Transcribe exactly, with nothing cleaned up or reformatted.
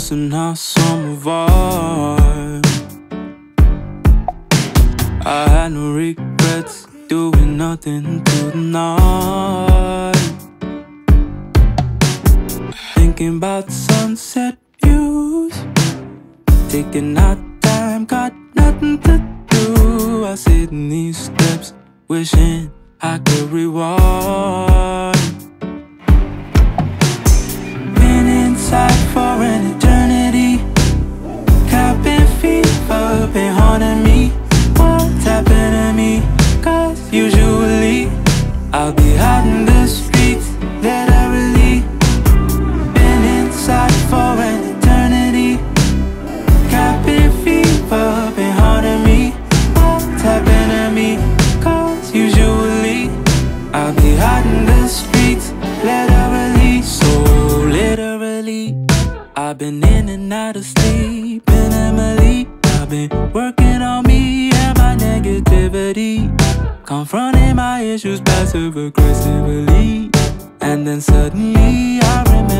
busting out some of art. I had no regrets, doing nothing to the night. Thinking about sunset views, taking our time, got nothing to do. I sit in these steps, wishing I could rewind. Been inside for an eternity, cabin fever been haunting me. What's happened to me? Cause usually I'll be out in the streets, literally. Been inside for an eternity, cabin fever been haunting me. What's happened to me? Cause usually I'll be out in the streets, literally. So literally, I've been in and out of sleep, and Emily, I've been working on me and my negativity, confronting my issues passive aggressively. And then suddenly I remember